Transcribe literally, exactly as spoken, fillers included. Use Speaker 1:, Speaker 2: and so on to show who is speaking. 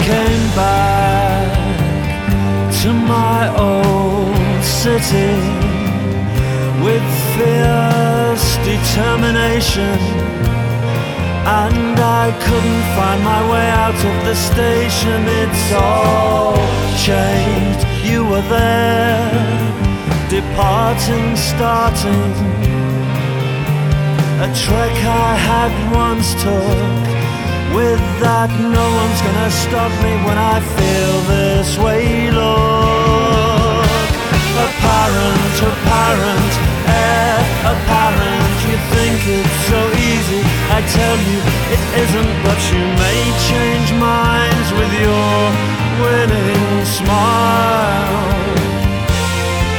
Speaker 1: came back to my old city with fierce determination, and I couldn't find my way out of the station. It's all changed. You were there, departing, starting a trek I had once took. With that, no one's gonna stop me when I feel this way. Look, apparent, apparent, air apparent. You think it's so easy, I tell you it isn't. But you may change minds with your winning smile.